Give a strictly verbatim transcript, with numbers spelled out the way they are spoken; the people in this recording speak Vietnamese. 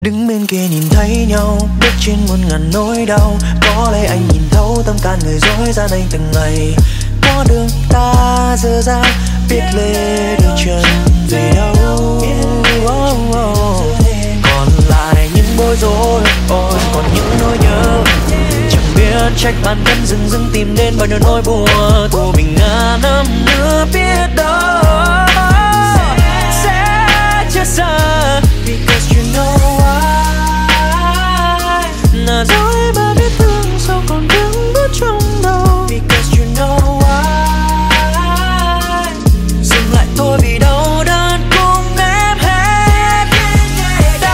Đứng bên kia nhìn thấy nhau, biết trên muôn ngàn nỗi đau. Có lẽ anh nhìn thấu tâm can người dối gian anh từng ngày. Có đường ta dơ dang, biết lê đôi chân về đâu. Oh, oh, oh. Còn lại những bối rối, ôi còn những nỗi nhớ. Chẳng biết trách bản thân dừng dừng tìm đến bao nhiêu nỗi buồn.